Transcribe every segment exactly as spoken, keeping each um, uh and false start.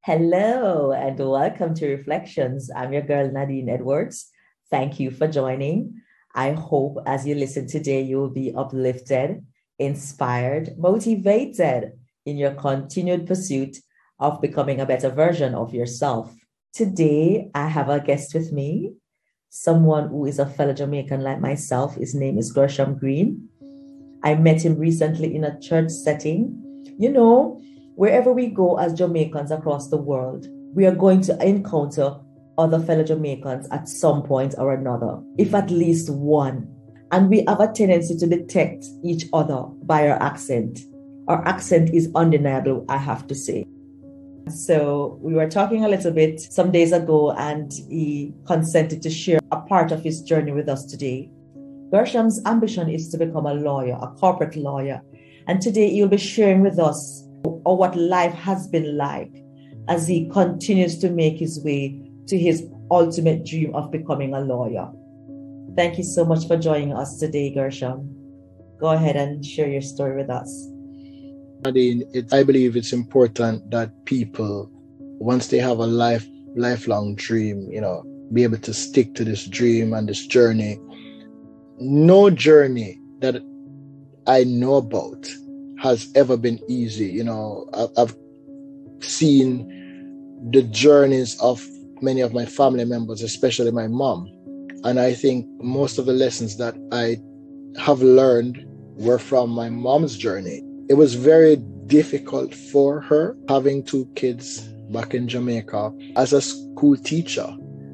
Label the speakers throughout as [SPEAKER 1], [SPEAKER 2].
[SPEAKER 1] Hello and welcome to Reflections. I'm your girl Nadine Edwards. Thank you for joining. I hope as you listen today, you will be uplifted, inspired, motivated in your continued pursuit of becoming a better version of yourself. Today, I have a guest with me, someone who is a fellow Jamaican like myself. His name is Gershom Green. I met him recently in a church setting. You know, wherever we go as Jamaicans across the world, we are going to encounter other fellow Jamaicans at some point or another, if at least one. And we have a tendency to detect each other by our accent. Our accent is undeniable, I have to say. So we were talking a little bit some days ago, and he consented to share a part of his journey with us today. Gershom's ambition is to become a lawyer, a corporate lawyer. And today he'll be sharing with us or what life has been like as he continues to make his way to his ultimate dream of becoming a lawyer. Thank you so much for joining us today, Gershom. Go ahead and share your story with us.
[SPEAKER 2] Nadine, it, I believe it's important that people, once they have a life lifelong dream, you know, be able to stick to this dream and this journey. No journey that I know about has ever been easy. You know, I've seen the journeys of many of my family members, especially my mom. And I think most of the lessons that I have learned were from my mom's journey. It was very difficult for her having two kids back in Jamaica as a school teacher.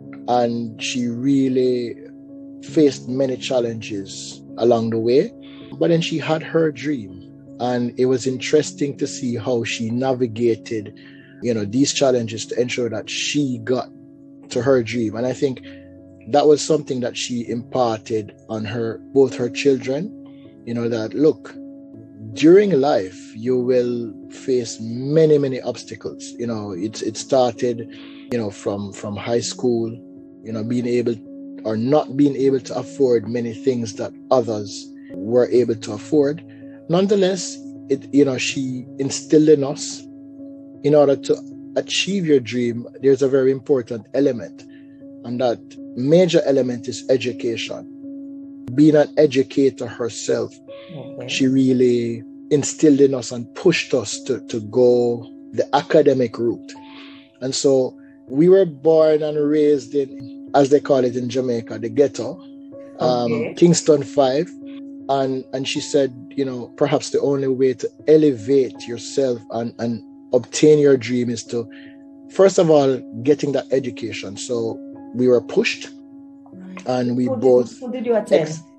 [SPEAKER 2] And she really faced many challenges along the way. But then she had her dream. And it was interesting to see how she navigated, you know, these challenges to ensure that she got to her dream. And I think that was something that she imparted on her, both her children, you know, that look, during life, you will face many, many obstacles. You know, it's, it started, you know, from, from high school, you know, being able or not being able to afford many things that others were able to afford. Nonetheless, it, you know, she instilled in us, in order to achieve your dream, there's a very important element. And that major element is education. Being an educator herself, okay. She really instilled in us and pushed us to, to go the academic route. And so we were born and raised in, as they call it in Jamaica, the ghetto, okay. um, Kingston five. And and she said, you know, perhaps the only way to elevate yourself and, and obtain your dream is to, first of all, getting that education. So we were pushed, and we
[SPEAKER 1] who
[SPEAKER 2] both.
[SPEAKER 1] Did, who did you attend? Ex-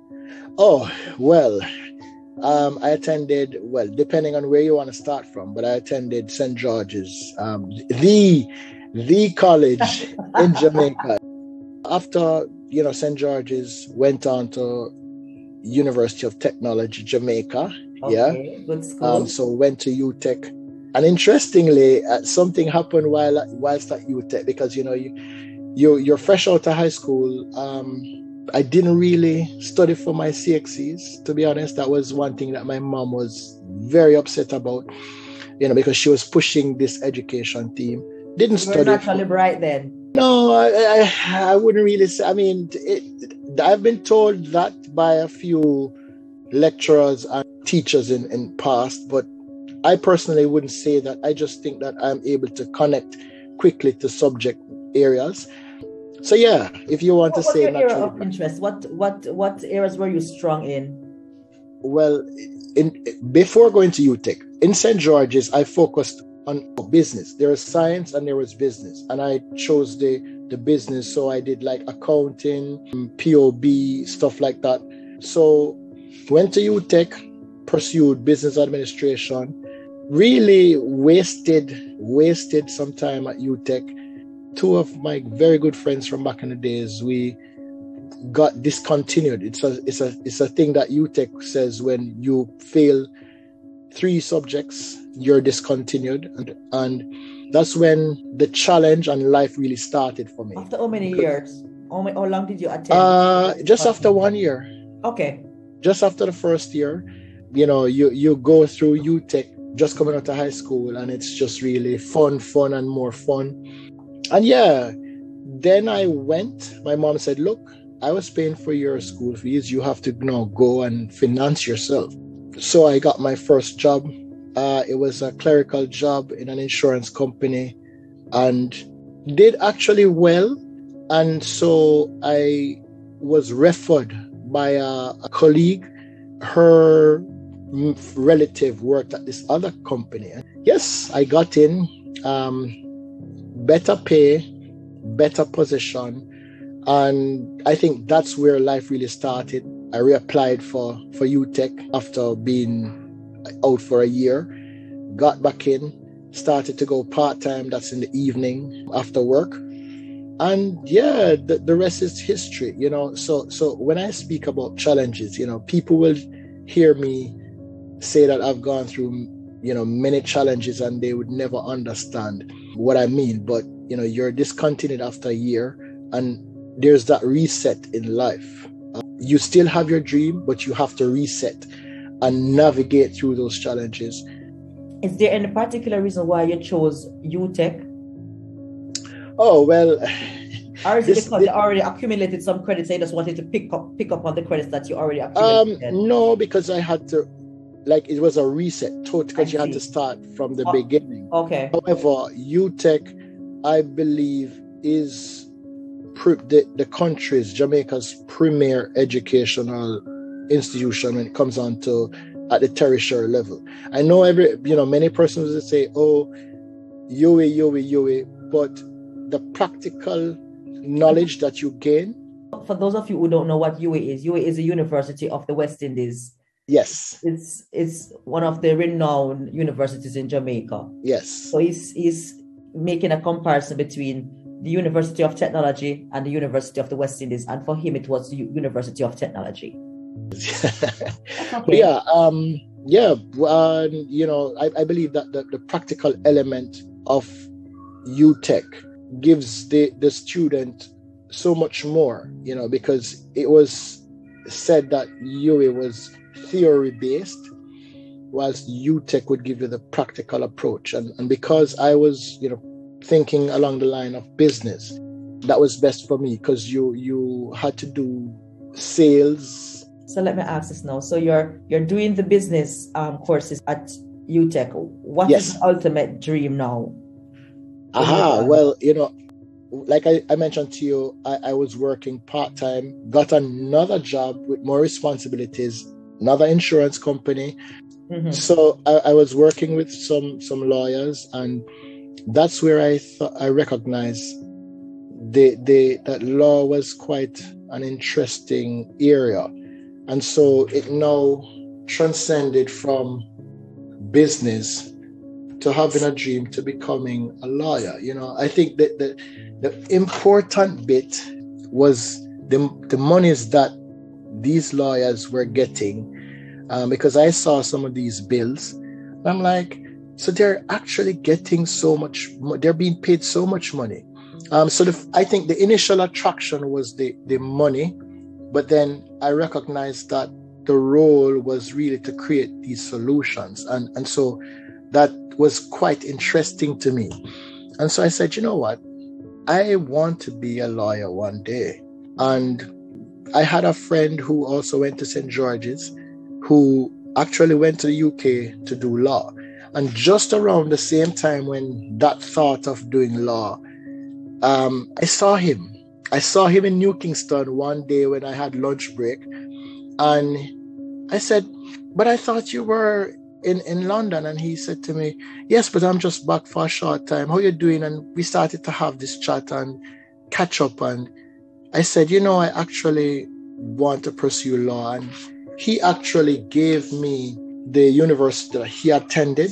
[SPEAKER 2] oh, well, um, I attended, well, depending on where you want to start from, but I attended Saint George's, um, the, the college in Jamaica. After, you know, Saint George's, went on to University of Technology, Jamaica.
[SPEAKER 1] Okay,
[SPEAKER 2] yeah.
[SPEAKER 1] Good school.
[SPEAKER 2] Um, so went to U T E C. And interestingly, uh, something happened while whilst at U T E C, because, you know, you, you, you're fresh out of high school. Um, I didn't really study for my C X Es, to be honest. That was one thing that my mom was very upset about, you know, because she was pushing this education theme. Didn't
[SPEAKER 1] you
[SPEAKER 2] study.
[SPEAKER 1] You were naturally for, bright then.
[SPEAKER 2] No, I, I, I wouldn't really say. I mean, it, I've been told that by a few lecturers and teachers in, in past, but I personally wouldn't say that. I just think that I'm able to connect quickly to subject areas. So yeah, if you want
[SPEAKER 1] what
[SPEAKER 2] to say
[SPEAKER 1] your area of
[SPEAKER 2] bright.
[SPEAKER 1] interest, what what what areas were you strong in?
[SPEAKER 2] Well, in before going to U T E C, in Saint George's, I focused on business. There was science and there was business, and I chose the the business. So I did like accounting, P O B, stuff like that. So went to U T E C, pursued business administration. Really wasted wasted some time at U T E C. Two of my very good friends from back in the days, we got discontinued. It's a it's a it's a thing that U T E C says when you fail three subjects, you're discontinued, and, and that's when the challenge and life really started for me.
[SPEAKER 1] After how many years? How, many, how long did you attend?
[SPEAKER 2] Uh, just after one year.
[SPEAKER 1] Okay.
[SPEAKER 2] Just after the first year, you know, you, you go through U T E C, just coming out of high school, and it's just really fun, fun, and more fun. And yeah, then I went. My mom said, look, I was paying for your school fees. You have to you know, go and finance yourself. So I got my first job. Uh, it was a clerical job in an insurance company, and did actually well. And so I was referred by a, a colleague. Her relative worked at this other company. Yes, I got in. Um, better pay, better position. And I think that's where life really started. I reapplied for, for U T E C after being out for a year, got back in, started to go part-time, that's in the evening after work. And yeah, the, the rest is history, you know. So so when I speak about challenges, you know, people will hear me say that I've gone through, you know, many challenges and they would never understand what I mean. But, you know, you're discontinued after a year and there's that reset in life. Uh, you still have your dream, but you have to reset and navigate through those challenges.
[SPEAKER 1] Is there any particular reason why you chose U T E C?
[SPEAKER 2] Oh, well.
[SPEAKER 1] Or is it this, because you already accumulated some credits, so you just wanted to pick up pick up on the credits that you already accumulated?
[SPEAKER 2] Um, no, because I had to, like, it was a reset, because you had to start from the oh, beginning.
[SPEAKER 1] Okay.
[SPEAKER 2] However, U T E C, I believe, is the, the country's, Jamaica's premier educational institution when it comes on to at the tertiary level. I know every, you know, many persons will say, oh, U A, U A, U A, but the practical knowledge that you gain.
[SPEAKER 1] For those of you who don't know what U A is, U A is a University of the West Indies.
[SPEAKER 2] Yes.
[SPEAKER 1] It's it's one of the renowned universities in Jamaica.
[SPEAKER 2] Yes.
[SPEAKER 1] So he's, he's making a comparison between the University of Technology and the University of the West Indies. And for him, it was the University of Technology.
[SPEAKER 2] Okay. Yeah. Um, yeah. Uh, you know, I, I believe that the, the practical element of U T E C gives the, the student so much more, you know, because it was said that U A was theory based, whilst U T E C would give you the practical approach. And, and because I was, you know, thinking along the line of business, that was best for me, because you you had to do sales.
[SPEAKER 1] So let me ask this now. So you're you're doing the business um, courses at U T E C. What yes. is the ultimate dream now?
[SPEAKER 2] Aha, well, you know, like I, I mentioned to you, I, I was working part-time, got another job with more responsibilities, another insurance company. Mm-hmm. So I, I was working with some some lawyers, and that's where I thought I recognized the the that law was quite an interesting area. And so it now transcended from business to having a dream to becoming a lawyer. You know, I think that the, the important bit was the, the monies that these lawyers were getting, um, because I saw some of these bills. And I'm like, so they're actually getting so much, they're being paid so much money. Um, so the, I think the initial attraction was the, the money, but then I recognized that the role was really to create these solutions. And, and so that was quite interesting to me. And so I said, you know what? I want to be a lawyer one day. And I had a friend who also went to Saint George's, who actually went to the U K to do law. And just around the same time when that thought of doing law, um, I saw him. I saw him in New Kingston one day when I had lunch break. And I said, but I thought you were in, in London. And he said to me, yes, but I'm just back for a short time. How you doing? And we started to have this chat and catch up. And I said, you know, I actually want to pursue law. And he actually gave me the university that he attended.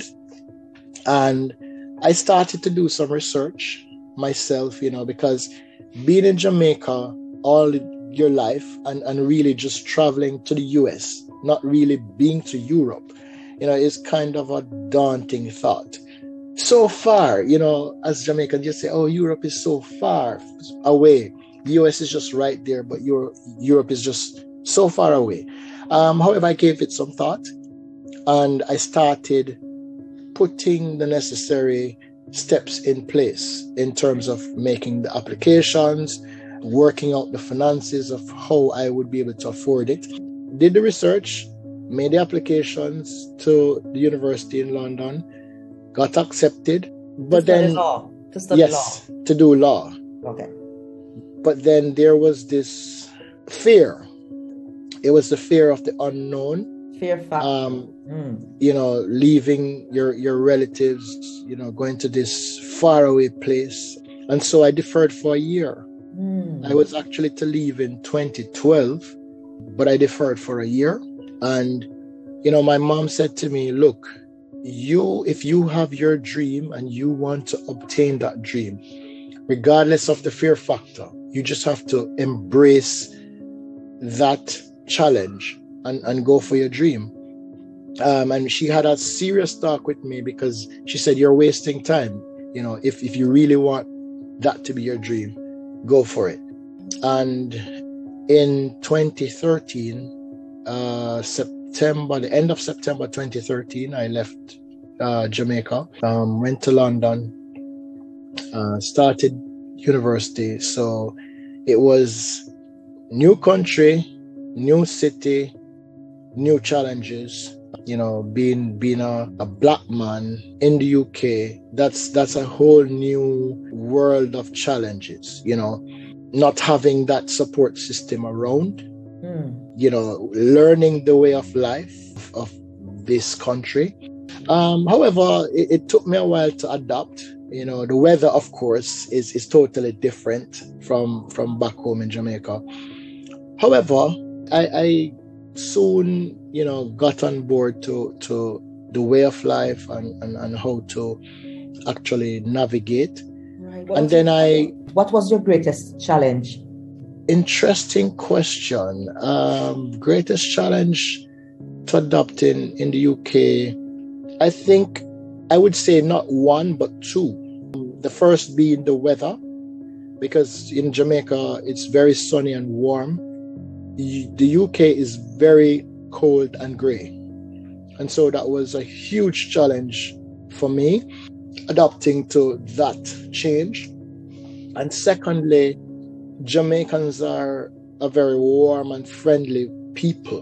[SPEAKER 2] And I started to do some research myself, you know, because being in Jamaica all your life and, and really just traveling to the U S, not really being to Europe, you know, is kind of a daunting thought. So far, you know, as Jamaicans, you say, oh, Europe is so far away. The U S is just right there, but Europe, Europe is just so far away. Um, however, I gave it some thought, and I started putting the necessary steps in place in terms of making the applications, working out the finances of how I would be able to afford it. Did the research, made the applications to the university in London, got accepted, but
[SPEAKER 1] to
[SPEAKER 2] then
[SPEAKER 1] law. To study
[SPEAKER 2] yes,
[SPEAKER 1] law.
[SPEAKER 2] to do law.
[SPEAKER 1] Okay.
[SPEAKER 2] But then there was this fear. It was the fear of the unknown.
[SPEAKER 1] Fear factor.
[SPEAKER 2] Um,
[SPEAKER 1] mm.
[SPEAKER 2] You know, leaving your, your relatives, you know, going to this faraway place. And so I deferred for a year.
[SPEAKER 1] Mm.
[SPEAKER 2] I was actually to leave in twenty twelve, but I deferred for a year. And, you know, my mom said to me, look, you, if you have your dream and you want to obtain that dream, regardless of the fear factor, you just have to embrace that challenge and, and go for your dream. Um, and she had a serious talk with me because she said, you're wasting time. You know, if, if you really want that to be your dream, go for it. And in twenty thirteen, uh, September, the end of September twenty thirteen, I left uh, Jamaica, um, went to London, uh, started university. So it was new country, new city, new challenges. You know, being being a, a black man in the U K, that's that's a whole new world of challenges. You know, not having that support system around. Mm. You know, learning the way of life of this country. Um, however, it, it took me a while to adapt. You know, the weather, of course, is is totally different from from back home in Jamaica. However, I, I soon, you know, got on board to to the way of life and, and, and how to actually navigate. Right. And then I...
[SPEAKER 1] What was your greatest challenge?
[SPEAKER 2] Interesting question. Um, greatest challenge to adopt in, in the U K, I think I would say not one, but two. The first being the weather, because in Jamaica, it's very sunny and warm. The U K is very cold and gray. And so that was a huge challenge for me, adapting to that change. And secondly, Jamaicans are a very warm and friendly people.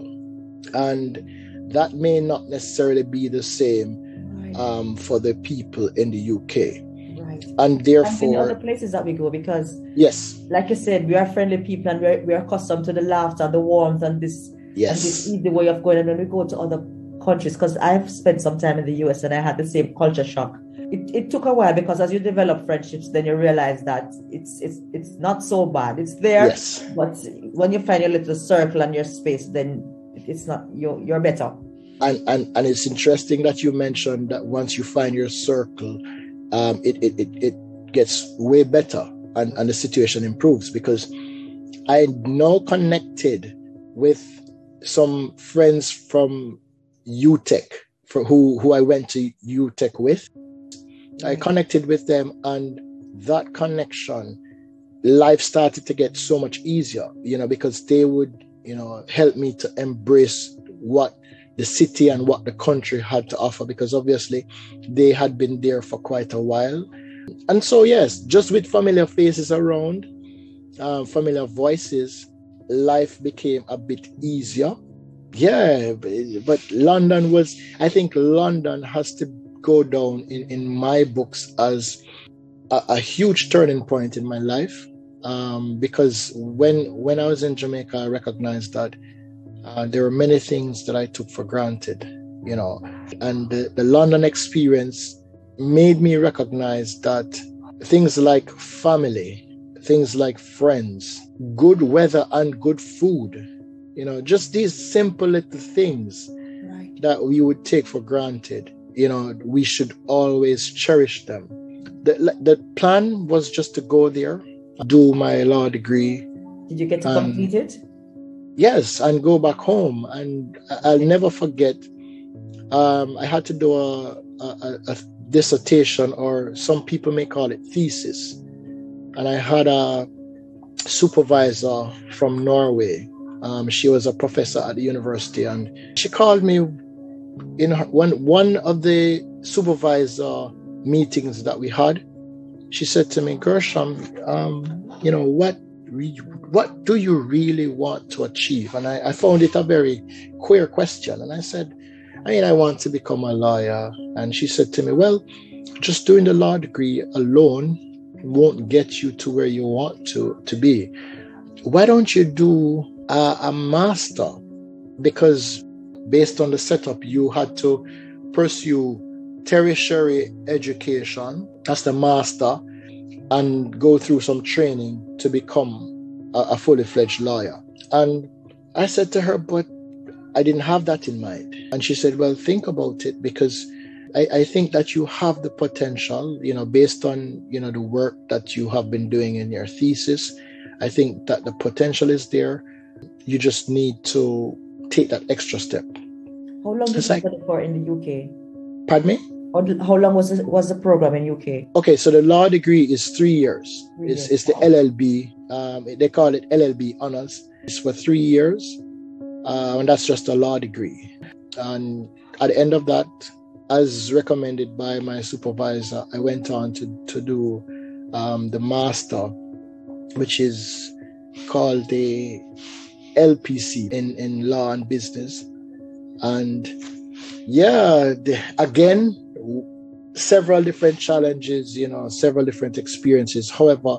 [SPEAKER 2] And that may not necessarily be the same right. um, for the people in the U K.
[SPEAKER 1] Right.
[SPEAKER 2] And therefore...
[SPEAKER 1] And in other places that we go, because,
[SPEAKER 2] yes,
[SPEAKER 1] like you said, we are friendly people and we're, we're accustomed to the laughter, the warmth, and this,
[SPEAKER 2] yes.
[SPEAKER 1] and this easy way of going. And when we go to other countries, because I've spent some time in the U S and I had the same culture shock. It, it took a while, because as you develop friendships, then you realize that it's it's it's not so bad. It's there,
[SPEAKER 2] yes.
[SPEAKER 1] But when you find your little circle and your space, then it's not, you're, you're better.
[SPEAKER 2] And, and and it's interesting that you mentioned that once you find your circle, um, it, it, it, it gets way better and, and the situation improves, because I now connected with some friends from U T E C, for who, who I went to U T E C with. I connected with them, and that connection, life started to get so much easier, you know, because they would, you know, help me to embrace what the city and what the country had to offer, because obviously they had been there for quite a while. And so, yes, just with familiar faces around, uh, familiar voices, life became a bit easier. Yeah, but London was, I think London has to go down in, in my books as a, a huge turning point in my life. Um, because when when I was in Jamaica, I recognized that uh, there were many things that I took for granted, you know, and the, the London experience made me recognize that things like family, things like friends, good weather and good food, you know, just these simple little things right. that we would take for granted, you know, we should always cherish them. The, the plan was just to go there, do my law degree.
[SPEAKER 1] Did you get to and, complete it?
[SPEAKER 2] Yes, and go back home. And I'll never forget, um, I had to do a, a, a dissertation, or some people may call it thesis. And I had a supervisor from Norway. Um, she was a professor at the university, and she called me in her, one one of the supervisor meetings that we had, she said to me, Gershom, um, you know, what re- what do you really want to achieve? And I, I found it a very queer question. And I said, I mean, I want to become a lawyer. And she said to me, well, just doing the law degree alone won't get you to where you want to, to be. Why don't you do a, a master? Because based on the setup, you had to pursue tertiary education, that's the master, and go through some training to become a, a fully fledged lawyer. And I said to her, but I didn't have that in mind. And she said, well, think about it, because I, I think that you have the potential, you know, based on, you know, the work that you have been doing in your thesis. I think that the potential is there. You just need to take that extra step.
[SPEAKER 1] How long did you study for in the U K?
[SPEAKER 2] Pardon me?
[SPEAKER 1] How, how long was the, was the program in U K?
[SPEAKER 2] Okay, so the law degree is three years.
[SPEAKER 1] Three
[SPEAKER 2] it's,
[SPEAKER 1] years.
[SPEAKER 2] it's the L L B. Um, they call it L L B honors. It's for three years. Uh, and that's just a law degree. And at the end of that, as recommended by my supervisor, I went on to, to do um, the master, which is called the L P C in, in law and business. And yeah, the, again, several different challenges, you know, several different experiences. However,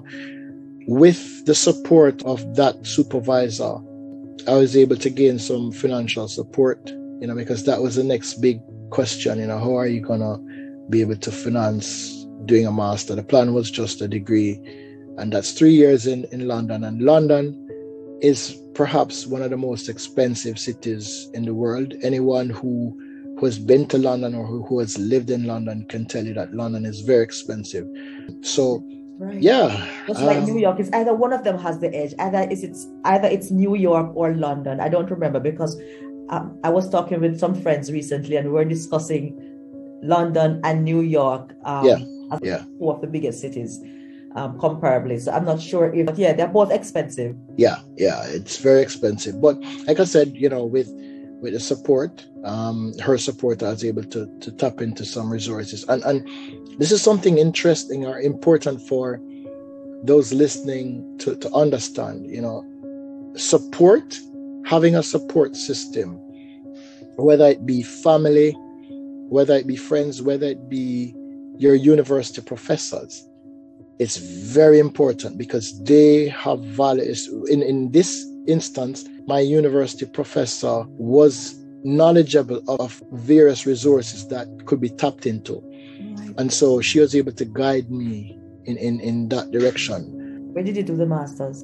[SPEAKER 2] with the support of that supervisor, I was able to gain some financial support, you know, because that was the next big question, you know, how are you going to be able to finance doing a master? The plan was just a degree, and that's three years in, in London. And London is perhaps one of the most expensive cities in the world. Anyone who, who has been to London or who, who has lived in London can tell you that London is very expensive. So, right. yeah.
[SPEAKER 1] Just um, like New York, it's either one of them has the edge. Either is it's either it's New York or London. I don't remember, because um, I was talking with some friends recently and we were discussing London and New York um,
[SPEAKER 2] yeah.
[SPEAKER 1] as
[SPEAKER 2] yeah.
[SPEAKER 1] two of the biggest cities. Um, comparably. So I'm not sure if, but yeah, they're both expensive.
[SPEAKER 2] Yeah, yeah, it's very expensive. But like I said, you know, with with the support, um, her support, I was able to to tap into some resources. And and this is something interesting or important for those listening to, to understand, you know, support, having a support system, whether it be family, whether it be friends, whether it be your university professors. It's very important because they have values. In, in this instance, my university professor was knowledgeable of various resources that could be tapped into. Right. And so she was able to guide me in, in, in that direction.
[SPEAKER 1] Where did you do the master's?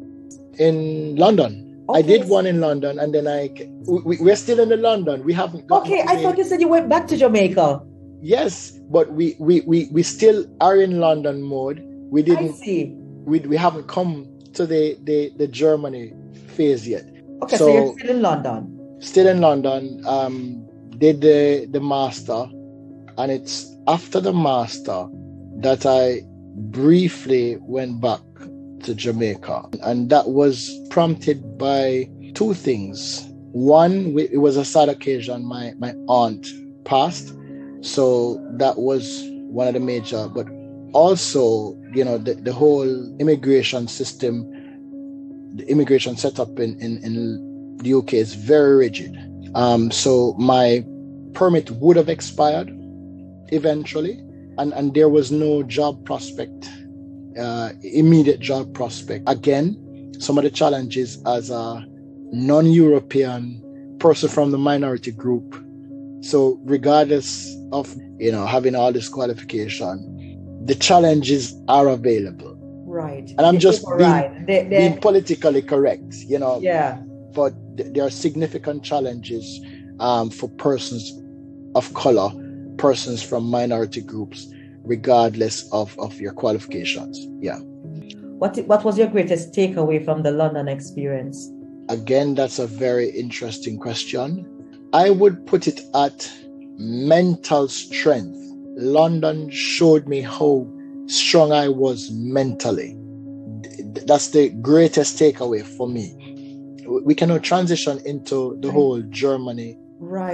[SPEAKER 2] In London. Okay. I did one in London, and then I, we, we're still in the London. We haven't got.
[SPEAKER 1] Okay, I thought you said you went back to Jamaica.
[SPEAKER 2] Yes, but we, we, we, we still are in London mode. We didn't
[SPEAKER 1] I see.
[SPEAKER 2] We, we haven't come to the, the, the Germany phase yet.
[SPEAKER 1] Okay, so, so you're still in London.
[SPEAKER 2] Still in London. Um, did the, the master, and it's after the master that I briefly went back to Jamaica. And that was prompted by two things. One, it was a sad occasion. My, my aunt passed. So that was one of the major, but also, you know, the, the whole immigration system, the immigration setup in, in, in the U K is very rigid. Um, so my permit would have expired eventually, and, and there was no job prospect, uh, immediate job prospect. Again, some of the challenges as a non-European person from the minority group. So regardless of, you know, having all this qualification, the challenges are available.
[SPEAKER 1] Right.
[SPEAKER 2] And I'm just being,
[SPEAKER 1] right. they,
[SPEAKER 2] being politically correct, you know.
[SPEAKER 1] Yeah.
[SPEAKER 2] But th- there are significant challenges um, for persons of color, persons from minority groups, regardless of, of your qualifications. Yeah.
[SPEAKER 1] What What was your greatest takeaway from the London experience?
[SPEAKER 2] Again, that's a very interesting question. I would put it at mental strength. London showed me how strong I was mentally. That's the greatest takeaway for me. We cannot transition into the whole Germany.
[SPEAKER 1] Right.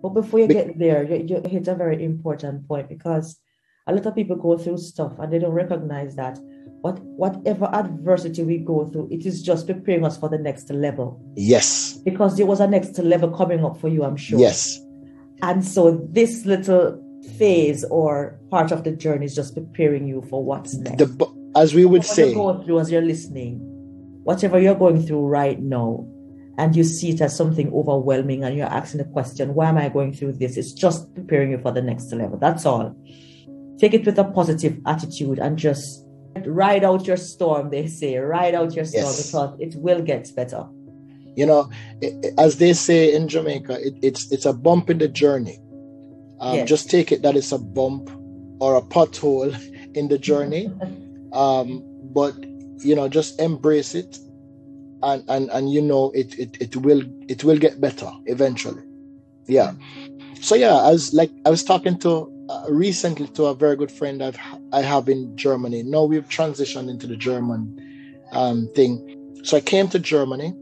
[SPEAKER 1] But before you get there, you, you hit a very important point, because a lot of people go through stuff and they don't recognize that what whatever adversity we go through, it is just preparing us for the next level.
[SPEAKER 2] Yes.
[SPEAKER 1] Because there was a next level coming up for you, I'm sure.
[SPEAKER 2] Yes.
[SPEAKER 1] And so this little phase or part of the journey is just preparing you for what's next.
[SPEAKER 2] The, as we would
[SPEAKER 1] whatever
[SPEAKER 2] say,
[SPEAKER 1] you're going through as you're listening, whatever you're going through right now, and you see it as something overwhelming and you're asking the question, why am I going through this? It's just preparing you for the next level. That's all. Take it with a positive attitude and just ride out your storm, they say. Ride out your storm, yes. Because it will get better.
[SPEAKER 2] You know, as they say in Jamaica, it, it's it's a bump in the journey. Um, yes. Just take it that it's a bump or a pothole in the journey. um, but, you know, just embrace it. And, and, and you know, it, it, it will it will get better eventually. Yeah. So, yeah, as like I was talking to uh, recently to a very good friend I've, I have in Germany. Now we've transitioned into the German um, thing. So I came to Germany.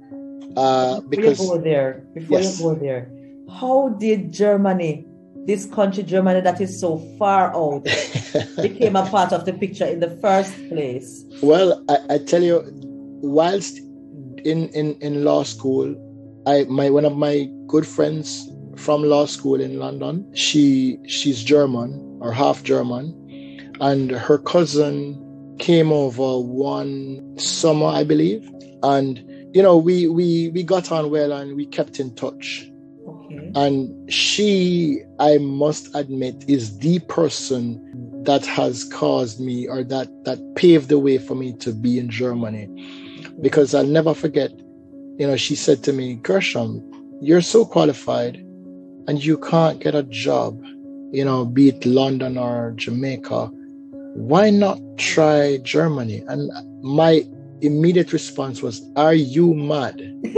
[SPEAKER 2] Uh, because
[SPEAKER 1] before you go there, before yes. you go there, how did Germany, this country, Germany, that is so far out, became a part of the picture in the first place?
[SPEAKER 2] Well, I, I tell you, whilst in, in, in law school, I my one of my good friends from law school in London, she she's German or half German, and her cousin came over one summer, I believe, and you know, we, we, we got on well and we kept in touch.
[SPEAKER 1] Okay.
[SPEAKER 2] And she, I must admit, is the person that has caused me or that, that paved the way for me to be in Germany. Because I'll never forget, you know, she said to me, Gershom, you're so qualified and you can't get a job, you know, be it London or Jamaica. Why not try Germany? And my immediate response was, are you mad?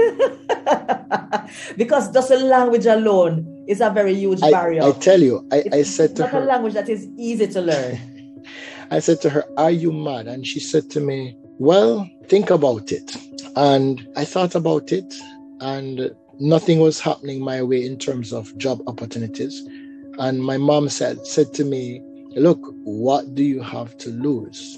[SPEAKER 1] Because just the language alone is a very huge
[SPEAKER 2] I,
[SPEAKER 1] barrier.
[SPEAKER 2] I tell you, I, I said to
[SPEAKER 1] her, it's not a language that is easy to learn.
[SPEAKER 2] I said to her, are you mad? And she said to me, well, think about it. And I thought about it, and nothing was happening my way in terms of job opportunities. And my mom said, said to me, look, what do you have to lose?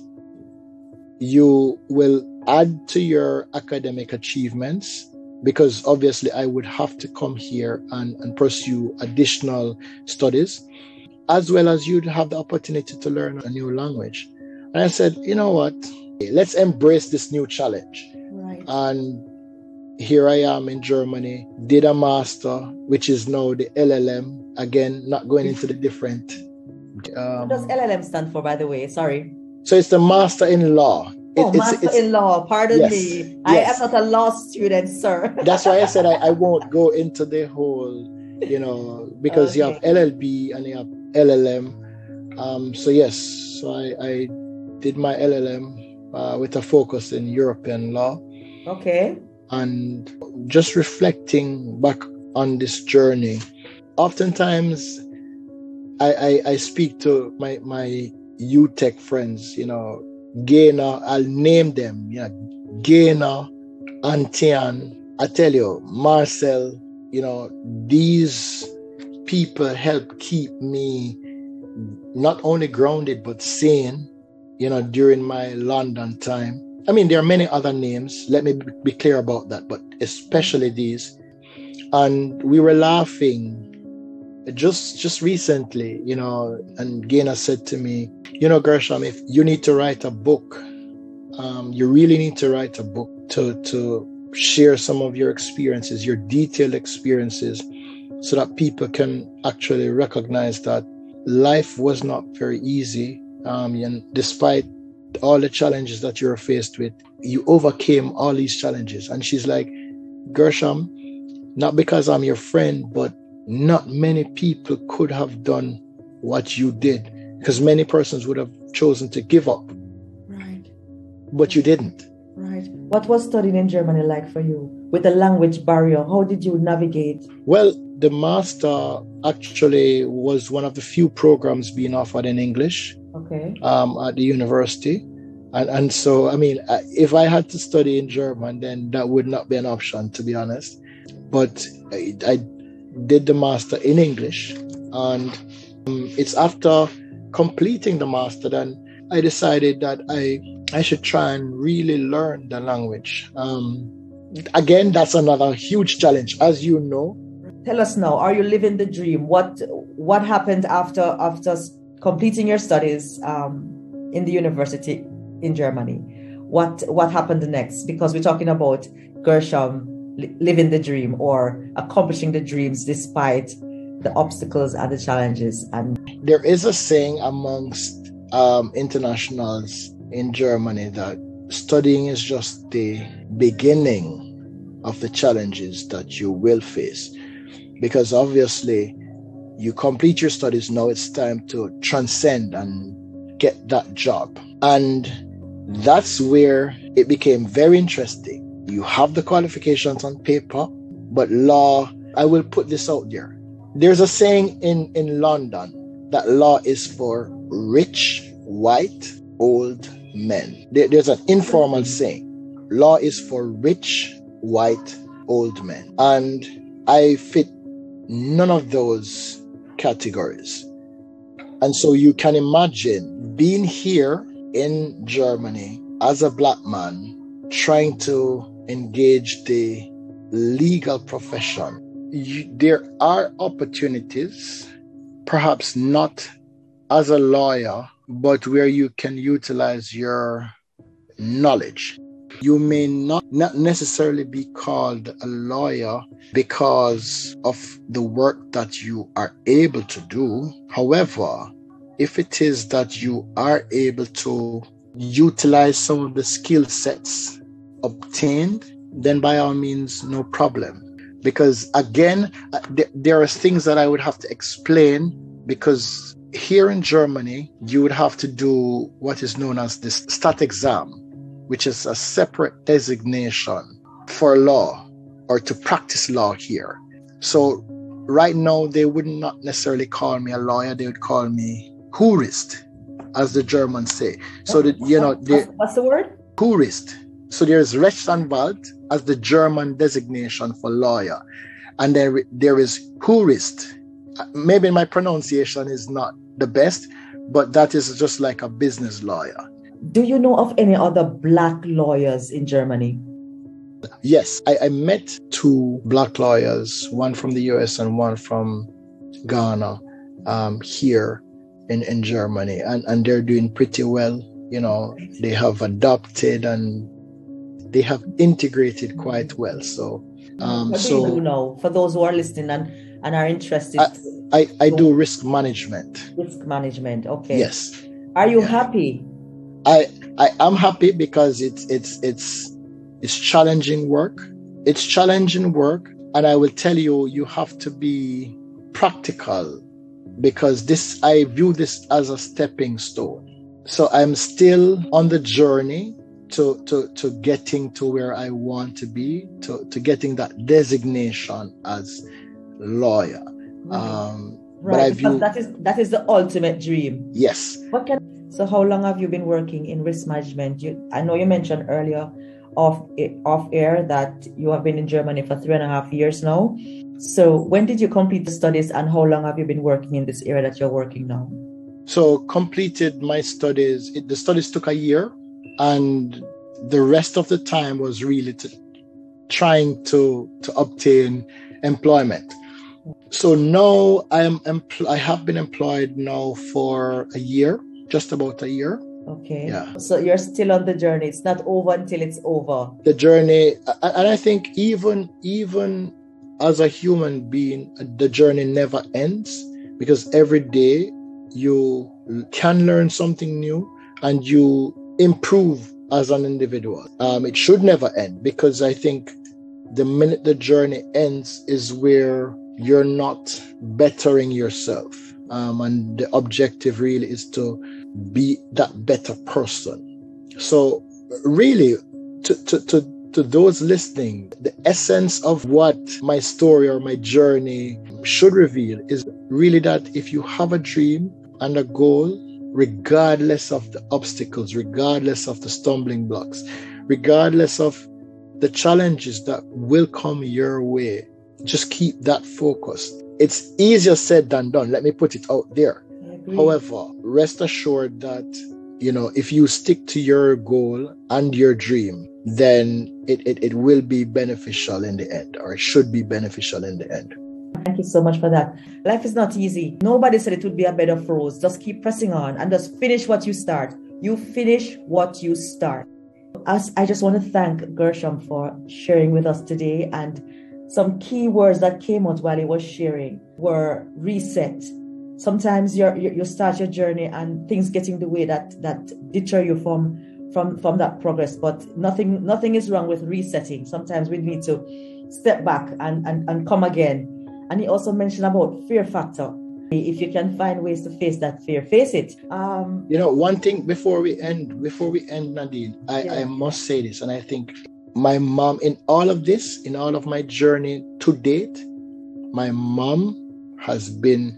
[SPEAKER 2] You will add to your academic achievements, because obviously I would have to come here and, and pursue additional studies, as well as you'd have the opportunity to learn a new language. And I said, you know what, let's embrace this new challenge.
[SPEAKER 1] Right.
[SPEAKER 2] And here I am in Germany, did a master, which is now the L L M. Again, not going into the different.
[SPEAKER 1] What
[SPEAKER 2] Um,
[SPEAKER 1] does L L M stand for, by the way? Sorry.
[SPEAKER 2] So it's the Master in Law.
[SPEAKER 1] Oh,
[SPEAKER 2] it,
[SPEAKER 1] Master it's, in Law. Pardon
[SPEAKER 2] yes,
[SPEAKER 1] me.
[SPEAKER 2] Yes.
[SPEAKER 1] I am not a law student, sir.
[SPEAKER 2] That's why I said I, I won't go into the whole, you know, because okay. You have L L B and you have L L M. Um, so yes, so I, I did my L L M uh, with a focus in European law.
[SPEAKER 1] Okay.
[SPEAKER 2] And just reflecting back on this journey, oftentimes I, I, I speak to my, my U Tech friends, you know, Gaynor, I'll name them, you know, Gaynor, Antian, I tell you, Marcel, you know, these people help keep me not only grounded, but sane, you know, during my London time. I mean, there are many other names, let me be clear about that, but especially these. And we were laughing just just recently, you know, and Gaynor said to me, you know, Gershom, if you need to write a book, um, you really need to write a book to, to share some of your experiences, your detailed experiences, so that people can actually recognize that life was not very easy. Um, and despite all the challenges that you're faced with, you overcame all these challenges. And she's like, Gershom, not because I'm your friend, but not many people could have done what you did, because many persons would have chosen to give up.
[SPEAKER 1] Right.
[SPEAKER 2] But you didn't.
[SPEAKER 1] Right. What was studying in Germany like for you with the language barrier? How did you navigate?
[SPEAKER 2] Well, the master actually was one of the few programs being offered in English.
[SPEAKER 1] Okay.
[SPEAKER 2] Um, at the university. And, and so, I mean, if I had to study in German, then that would not be an option, to be honest. But I, I did the master in English. And um, it's after completing the master that I decided that I I should try and really learn the language. Um, again, that's another huge challenge, as you know.
[SPEAKER 1] Tell us now, are you living the dream? What what happened after after completing your studies um, in the university in Germany? What what happened next? Because we're talking about Gershom li- living the dream or accomplishing the dreams despite the obstacles and the challenges. And
[SPEAKER 2] there is a saying amongst um, internationals in Germany that studying is just the beginning of the challenges that you will face. Because obviously you complete your studies, now it's time to transcend and get that job. And that's where it became very interesting. You have the qualifications on paper, but law, I will put this out there. There's a saying in, in London that law is for rich, white, old men. There, there's an informal saying. Law is for rich, white, old men. And I fit none of those categories. And so you can imagine being here in Germany as a black man trying to engage the legal profession. You, there are opportunities, perhaps not as a lawyer, but where you can utilize your knowledge. You may not, not necessarily be called a lawyer because of the work that you are able to do. However, if it is that you are able to utilize some of the skill sets obtained, then by all means, no problem. Because again, th- there are things that I would have to explain, because here in Germany, you would have to do what is known as the stat exam, which is a separate designation for law or to practice law here. So right now, they would not necessarily call me a lawyer. They would call me Jurist, as the Germans say. So that, you know,
[SPEAKER 1] what's, what's the word?
[SPEAKER 2] Jurist. So there's Rechtsanwalt as the German designation for lawyer. And then there is Jurist. Maybe my pronunciation is not the best, but that is just like a business lawyer.
[SPEAKER 1] Do you know of any other black lawyers in Germany?
[SPEAKER 2] Yes, I, I met two black lawyers, one from the U S and one from Ghana, um, here in, in Germany. And, and they're doing pretty well. You know, they have adopted and they have integrated quite well. So, um,
[SPEAKER 1] what do
[SPEAKER 2] so
[SPEAKER 1] you do now for those who are listening and, and are interested?
[SPEAKER 2] I, I, I do risk management.
[SPEAKER 1] Risk management, okay.
[SPEAKER 2] Yes.
[SPEAKER 1] Are you
[SPEAKER 2] yeah.
[SPEAKER 1] happy?
[SPEAKER 2] I I am happy because it's it's it's it's challenging work. It's challenging work, and I will tell you, you have to be practical, because this I view this as a stepping stone. So I'm still on the journey to to to getting to where I want to be, to to getting that designation as lawyer.
[SPEAKER 1] Right.
[SPEAKER 2] Um,
[SPEAKER 1] right.
[SPEAKER 2] But I
[SPEAKER 1] because
[SPEAKER 2] view
[SPEAKER 1] that is that is the ultimate dream.
[SPEAKER 2] Yes.
[SPEAKER 1] What can So how long have you been working in risk management? You, I know you mentioned earlier off, off air that you have been in Germany for three and a half years now. So when did you complete the studies and how long have you been working in this area that you're working now?
[SPEAKER 2] So completed my studies. It, the studies took a year, and the rest of the time was really to, trying to, to obtain employment. So now I am empl- I have been employed now for a year. Just about a year.
[SPEAKER 1] Okay.
[SPEAKER 2] Yeah.
[SPEAKER 1] So you're still on the journey. It's not over until it's over.
[SPEAKER 2] The journey, and I think even even as a human being, the journey never ends, because every day you can learn something new and you improve as an individual. Um, it should never end, because I think the minute the journey ends is where you're not bettering yourself. Um, and the objective really is to be that better person. So really, to, to, to, to those listening, the essence of what my story or my journey should reveal is really that if you have a dream and a goal, regardless of the obstacles, regardless of the stumbling blocks, regardless of the challenges that will come your way, just keep that focus. It's easier said than done. Let me put it out there. However, rest assured that, you know, if you stick to your goal and your dream, then it, it, it will be beneficial in the end, or it should be beneficial in the end.
[SPEAKER 1] Thank you so much for that. Life is not easy. Nobody said it would be a bed of roses. Just keep pressing on and just finish what you start. You finish what you start. As I just want to thank Gershom for sharing with us today, and some key words that came out while he was sharing were reset. Sometimes you're, you start your journey and things get in the way that that deter you from from from that progress. But nothing nothing is wrong with resetting. Sometimes we need to step back and, and, and come again. And he also mentioned about fear factor. If you can find ways to face that fear, face it. Um,
[SPEAKER 2] you know, one thing before we end, before we end, Nadine, I, yeah. I must say this, and I think my mom, in all of this, in all of my journey to date, my mom has been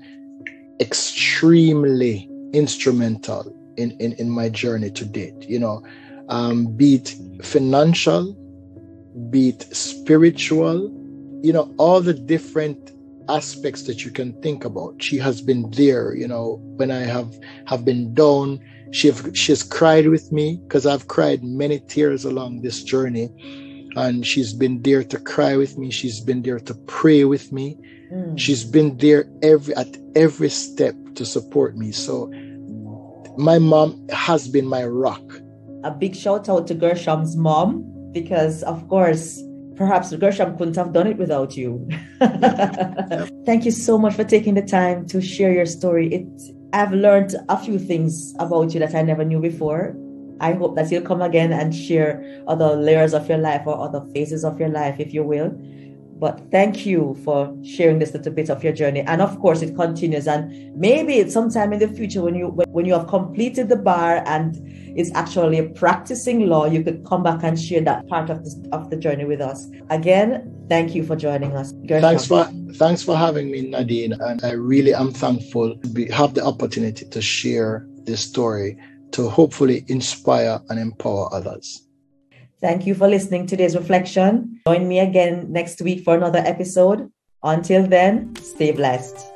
[SPEAKER 2] extremely instrumental in, in, in my journey to date. You know, um, be it financial, be it spiritual, you know, all the different aspects that you can think about. She has been there, you know, when I have, have been down. She have, she's cried with me, because I've cried many tears along this journey. And she's been there to cry with me. She's been there to pray with me. Mm. She's been there every at every step to support me. So my mom has been my rock.
[SPEAKER 1] A big shout out to Gershom's mom, because of course, perhaps Gershom couldn't have done it without you. Thank you so much for taking the time to share your story. It, I've learned a few things about you that I never knew before. I hope that you'll come again and share other layers of your life or other phases of your life, if you will. But thank you for sharing this little bit of your journey. And of course, it continues. And maybe it's sometime in the future when you when you have completed the bar and is actually practicing law, you could come back and share that part of the, of the journey with us. Again, thank you for joining us. Gershom.
[SPEAKER 2] Thanks for thanks for having me, Nadine. And I really am thankful to be, have the opportunity to share this story to hopefully inspire and empower others.
[SPEAKER 1] Thank you for listening to today's reflection. Join me again next week for another episode. Until then, stay blessed.